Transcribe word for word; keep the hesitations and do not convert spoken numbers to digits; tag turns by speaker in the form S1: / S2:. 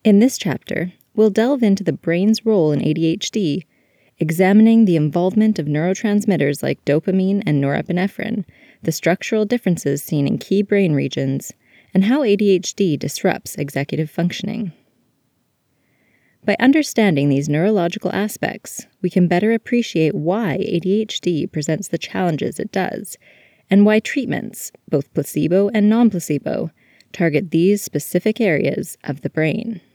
S1: In this chapter, we'll delve into the brain's role in A D H D, examining the involvement of neurotransmitters like dopamine and norepinephrine, the structural differences seen in key brain regions, and how A D H D disrupts executive functioning. By understanding these neurological aspects, we can better appreciate why A D H D presents the challenges it does, and why treatments, both placebo and non-placebo, target these specific areas of the brain.